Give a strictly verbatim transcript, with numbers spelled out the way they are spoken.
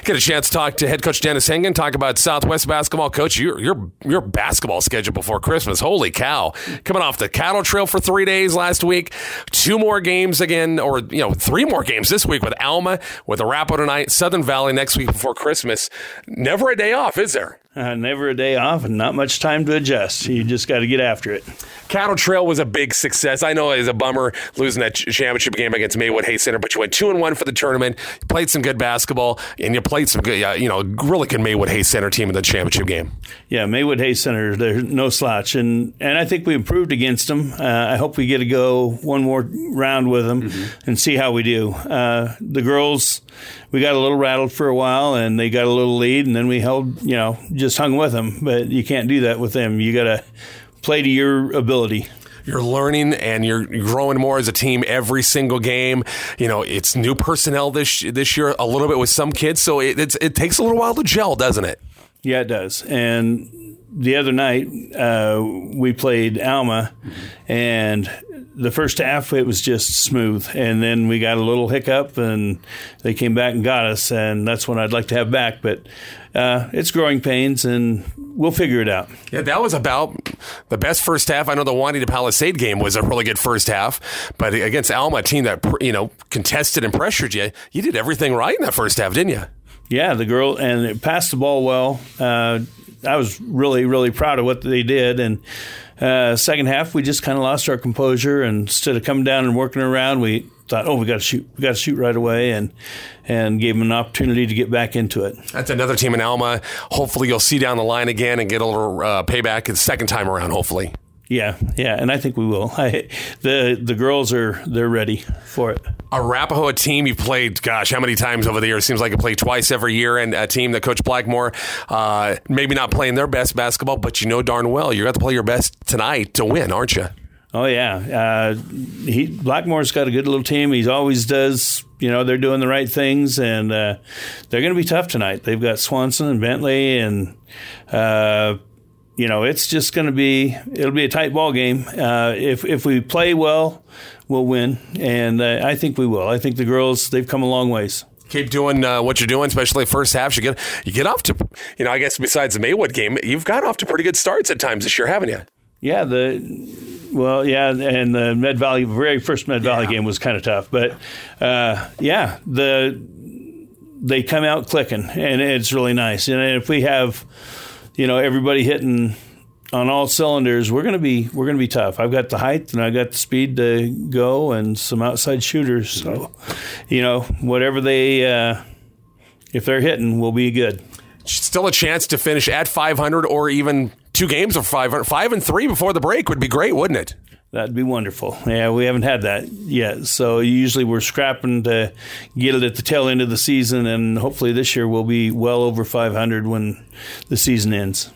Get a chance to talk to head coach Dennis Hengen, talk about Southwest basketball. Coach, your your your basketball schedule before Christmas, holy cow. Coming off the Cattle Trail for three days last week, two more games again, or you know, three more games this week with Alma, with Arapahoe tonight, Southern Valley next week before Christmas. Never a day off, is there? Uh, never a day off and not much time to adjust. You just got to get after it. Cattle Trail was a big success. I know it was a bummer losing that championship game against Maywood Hay Center, but you went two and one for the tournament. You played some good basketball, and you played some good, uh, you know, really good Maywood Hay Center team in the championship game. Yeah, Maywood Hay Center, they're no slouch, and and I think we improved against them. Uh, I hope we get to go one more round with them mm-hmm. and see how we do. Uh, the girls, we got a little rattled for a while, and they got a little lead, and then we held, you know, just hung with them. But you can't do that with them. You got to play to your ability. You're learning and you're growing more as a team every single game. You know, it's new personnel this this year, a little bit with some kids, so it it's, it takes a little while to gel, doesn't it? Yeah, it does. And the other night uh, we played Alma, and the first half it was just smooth, and then we got a little hiccup, and they came back and got us, and that's what I'd like to have back. But uh, it's growing pains, and we'll figure it out. Yeah, that was about the best first half. I know the Juanita Palisade game was a really good first half, but against Alma, a team that, you know, contested and pressured you, you did everything right in that first half, didn't you? Yeah, the girl, and it passed the ball well. Uh, I was really, really proud of what they did, and uh, second half we just kind of lost our composure, and instead of coming down and working around, we thought, oh, we got to shoot, we got to shoot right away, and and gave them an opportunity to get back into it. That's another team in Alma. Hopefully, you'll see down the line again and get a little uh, payback the second time around. Hopefully. Yeah, yeah, and I think we will. I, the the girls are they're ready for it. Arapahoe, a team you played, gosh, how many times over the years? Seems like you play twice every year, and a team that Coach Blackmore, uh, maybe not playing their best basketball, but you know darn well you're going to play your best tonight to win, aren't you? Oh, yeah. Uh, he Blackmore's got a good little team. He always does. You know, they're doing the right things, and uh, they're going to be tough tonight. They've got Swanson and Bentley, and uh, you know, it's just going to be, it'll be a tight ball game. Uh, if if we play well, we'll win, and uh, I think we will. I think the girls, they've come a long ways. Keep doing uh, what you're doing, especially first half. You get you get off to, you know, I guess besides the Maywood game, you've got off to pretty good starts at times this year, haven't you? Yeah, the well, yeah, and the Med Valley, very first Med Valley yeah. game was kind of tough, but uh, yeah, the they come out clicking, and it's really nice. And if we have, you know, everybody hitting on all cylinders, we're gonna be we're gonna be tough. I've got the height and I got the speed to go, and some outside shooters. So, you know, whatever they uh, if they're hitting, we'll be good. Still a chance to finish at five hundred, or even two games of five hundred. Five and three before the break would be great, wouldn't it? That'd be wonderful. Yeah, we haven't had that yet. So usually we're scrapping to get it at the tail end of the season, and hopefully this year we'll be well over five hundred when the season ends.